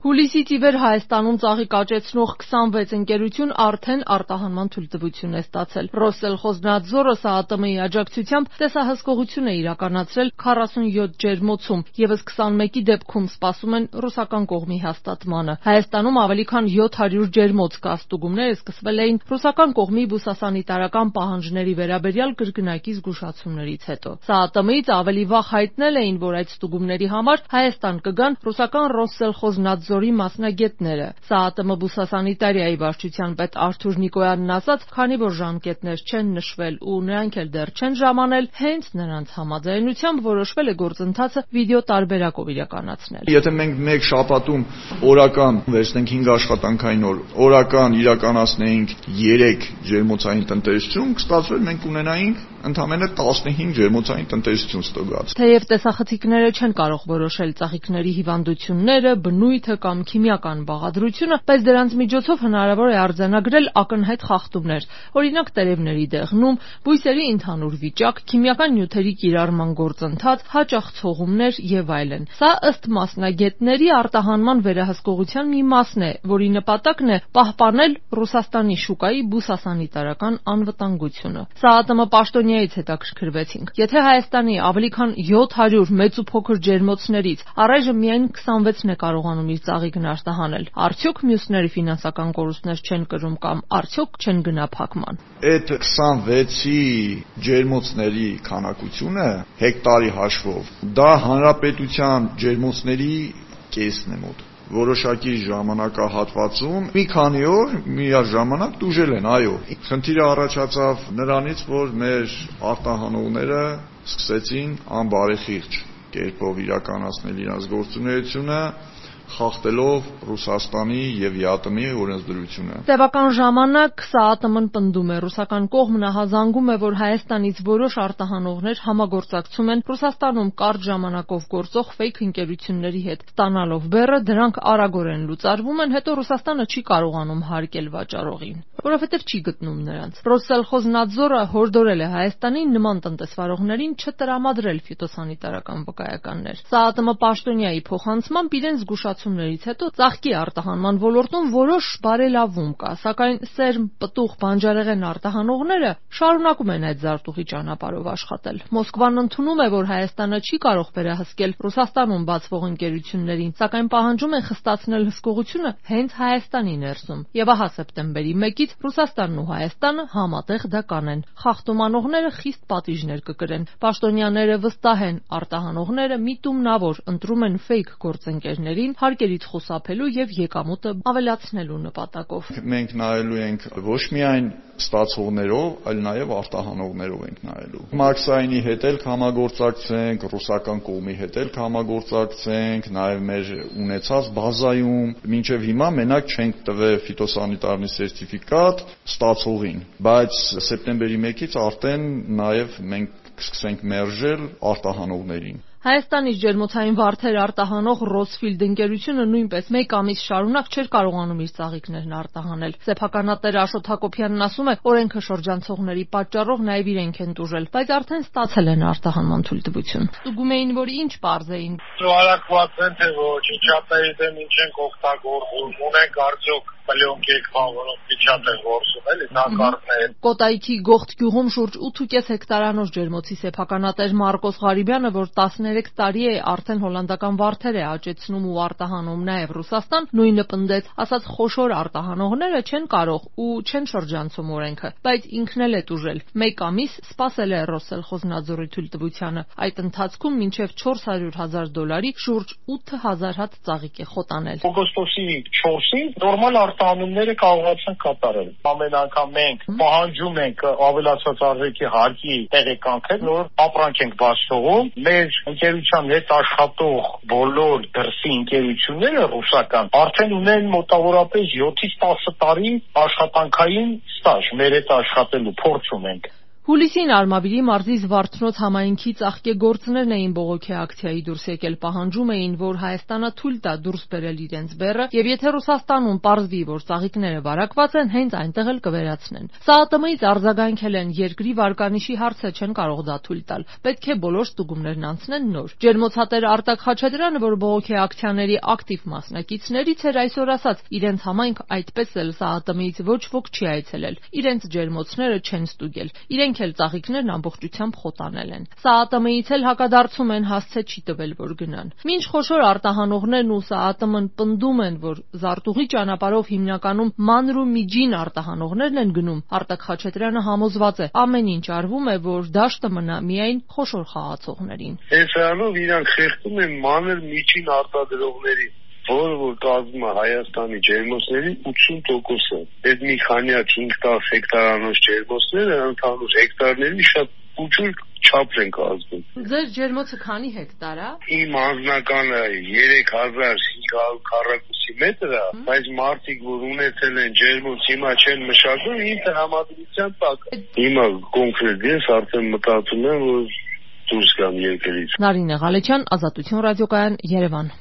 Հուլիսից ի վեր Հայաստանում ծաղիկ աճեցնող 26 ընկերություն արդեն արտահանման թույլտվություն է ստացել։ Ռոսսելխոզնադզորը ՍԱԱՏՄ-ի աջակցությամբ տեսահսկողություն է իրականացրել 47 ջերմոցում, ևս 21-ի դեպքում սպասում են ռուսական կողմի հաստատմանը։ Հայաստանում ավելի քան 700 ջերմոց կա, ստուգումները սկսվել էին ռուսական կողմի բուսասանիտարական պահանջների վերաբերյալ կրկնակի զգուշացումներից հետո։ ՍԱԱՏՄ-ից ավելի վաղ հայտնել էին, որ այդ ստուգումների համար Հայաստան կգան ռուսական Ռոսսելխոզնադզորի մասնագետները։ ՍԱԱՏՄ բուսասանիտարիայի վարչության պետ Արթուր Նիկոյանն ասաց, քանի որ ժամկետներ չեն նշվել ու նրանք էլ դեռ չեն ժամանել, հենց նրանց համաձայնությամբ որոշվել է գործընթացը վիդեո տարբերակով իրականացնել։ Եթե մենք մեկ շաբաթում օրական վերցնենք 5 աշխատանքային օր, օրական իրականացնեինք 3 ջերմոցային տնտեսություն, կստացվեր մենք ունենայինք ընդամենը 15 ջերմոցային տնտեսություն ստուգած։ Թեև տեսախցիկները չեն կարող որոշել ծաղիկների հիվանդությունները, բնույթը կամ քիմիական բաղադրությունը, բայց դրանց միջոցով հնարավոր է արձանագրել ակնհայտ խախտումներ, օրինակ տերևների դեղնում, բույսերի ընդհանուր վիճակ, քիմիական նյութերի կիրառման գործընթաց, հաճախ ցողումներ եւ այլն։ Սա ըստ մասնագետների արտահանման վերահսկողության մի մասն է, որի նպատակն է պահպանել Ռուսաստանի շուկայի բուսասանիտարական անվտանգությունը։ ՍԱԱՏՄ պաշտոնյայից հետաքրքրվեցինք։ Եթե Հայաստանի ավելի քան 700 մեծ ու փոքր ջերմոցներից առայժմ միայն 26-ն է կարողանում իր ծաղիկն արտահանել, արդյոք մյուսները ֆինանսական կորուստներ չեն կրում կամ արդյոք չեն գնա փակման։ Այդ 26-ի ջերմոցների քանակությունը հեկտարի հաշվով դա հանրապետության ջերմոցների կեսն է մոտ։ Որոշակի ժամանակահատվածում մի քանի օր միաժամանակ տուժել են, այո։ Խնդիրը առաջացավ նրանից, որ մեր արտահանողները սկսեցին անբարեխիղճ կերպով իրականացնել իրենց գործունեությունը, խախտելով Ռուսաստանի եւ ԵԱՏՄ-ի օրենսդրությունը։ Տևական ժամանակ ՍԱԱՏՄ-ն պնդում է, ռուսական կողմն ահազանգում է, որ Հայաստանից որոշ արտահանողներ համագործակցում են Ռուսաստանում կարճ ժամանակով գործող ֆեյք ընկերությունների հետ, ստանալով բեռը, դրանք արագորեն լուծարվում են, հետո Ռուսաստանը չի կարողանում հարկել վաճառողին, որովհետև չի գտնում նրանց։ Ռոսսելխոզնադզորը հորդորել է Հայաստանին նման տնտեսվարողներին չտրամադրել ֆիտոսանիտարական վկայականներ։ ՍԱԱՏՄ պաշտոնյայի փոխանցմամբ իրենց զգուշացումներից հետո ծաղկի արտահանման ոլորտում որոշ բարելավում կա, սակայն սերմ, պտուղ, բանջարեղեն արտահանողները շարունակում են այդ զարտուղի ճանապարհով աշխատել։ Մոսկվան ընդունում է, որ Հայաստանը չի կարող վերահսկել Ռուսաստանում բացվող ընկերություններին, սակայն պահանջում են խստացնել հսկողությունը հենց Հայաստանի ներսում։ Եվ ահա սեպտեմբերի 1-ից Ռուսաստանն ու Հայաստանը համատեղ դա կանեն։ Խախտումանողները խիստ պատիժներ կկրեն։ Պաշտոնյաները վստահ են, արտահանողները միտումնավոր ընտրում են ֆեյք գործընկերներին հարկերից խուսափելու եւ եկամուտը ավելացնելու նպատակով։ Մենք նայելու ենք ոչ միայն ստացողներով, այլ նաեւ արտահանողներով ենք նայելու։ Մաքսայինի հետ էլ համագործակցենք, ռուսական կողմի հետ էլ համագործակցենք, նաեւ մեր ունեցած բազայում մինչեւ հիմա մենակ չենք տվել ֆիտոսանիտարնի սերտիֆիկատ ստացողին, բայց սեպտեմբերի 1-ից արդեն նաեւ մենք կսկսենք մերժել արտահանողներին։ Հայաստանից ջերմոցային վարդեր արտահանող Ռոսֆիլդ ընկերությունը նույնպես մեկ ամիս շարունակ չէր կարողանում իր ծաղիկներն արտահանել։ Սեփականատեր Աշոտ Հակոբյանն ասում է, օրենքը շրջանցողների պատճառով նաև իրենք են տուժել, բայց արդեն ստացել են արտահանման թույլտվություն։ Ստուգում էին, որ ինչ պարզ էին։ Շարակված են թե ոչ, իջատների դեմ ինչ են օգտագործում, ունենք արդյոք պլյոնկեք բան, որոնք իջատ են գործում, էլի նակարներ։ Կոտայքի Գողթ գյուղում շուրջ 8.5 հեկտարանոց ջերմոցի սեփականատեր Մարկոս Ղարիբյանը, որ 13 տարի է արդեն հոլանդական վարդեր է աճեցնում ու արտահանում նաև Ռուսաստան, նույնը պնդեց, ասաց խոշոր արտահանողները չեն կարող ու չեն շրջանցում օրենքը, բայց ինքն էլ է տուժել։ Մեկ ամիս սպասել է Ռոսսելխոզնադզորի թույլտվությանը։ Այդ ընթացքում մինչև $400,000 շուրջ 8000 հատ ծաղիկ է խոտանել։ Օգոստոսի 4-ին նորմալ արտահանումները կարողացան կատարել։ Ամեն անգամ մենք պահանջում ենք ավելացած արժեքի հարկի տեղեկանքեր, որ ապրանք ենք բաց թողում։ Մեր ընկերության հետ աշխատող բոլոր դրսի ընկերությունները ռուսական արդեն ունեն մոտավորապես 7-ից 10 տարի աշխատանքային ստաժ, մեր հետ աշխատելու փորձ ունենք։ Հուլիսին Արմավիրի մարզի Զվարթնոց համայնքի ծաղկեգործներն էին բողոքի ակցիայի դուրս եկել, պահանջում էին, որ Հայաստանը թույլ տա դուրս բերել իրենց բեռը, եւ եթե Ռուսաստանում պարզվի, որ ծաղիկները վարակված են, հենց այնտեղ էլ կվերացնեն։ ՍԱԱՏՄ-ից արձագանքել են, երկրի վարկանիշի հարցը չեն կարող դա թույլ տալ, պետք է բոլոր ստուգումներն անցնեն նոր։ Ջերմոցատեր Արտակ Խաչատրյանը, որ բողոքի ակցիաների ակտիվ մասնակիցներից էր, այսօր ասաց, իրենց համայնք այդպես էլ ՍԱԱՏՄ-ից ոչ ոք չի այցելել, իրենց ջերմոցները չեն ստուգել, իրենք էլ ծաղիկներն ամբողջությամբ խոտանել են։ ՍԱԱՏՄ-ից էլ հակադարձում են, հասցե չի տվել, որ գնան։ Մինչ խոշոր արտահանողներն ու ՍԱԱՏՄ-ն պնդում են, որ զարտուղի ճանապարհով հիմնականում մանր ու միջին արտահանողներն են գնում, Արտակ Խաչատրյանը համոզված է, ամեն ինչ արվում է, որ դաշտը մնա միայն խոշոր խաղացողներին։ Հեսրանով իրանք խեղդում են մանր միջին արտադրողներին, որ կազմում է Հայաստանի ջերմոցների 80%-ը։ Այդ մի քանի 5-10 հեկտարանոց ջերմոցները ընդհանուր հեկտարների շատ ուժուր չափ են կազմում։ Ձեր ջերմոցը քանի հեկտար է։ Իմ անձնականը 3500 քառակուսի մետր է, բայց մարդիկ, որ ունեցել են ջերմոց, հիմա չեն մշակում, ինձ համադրության տակ։ Հիմա կոնկրետ ես արդեն մտածում եմ, որ դուրս գամ երկրից։ Նարինե Ղալեչյան, Ազատություն ռադիոկայան, Երևան։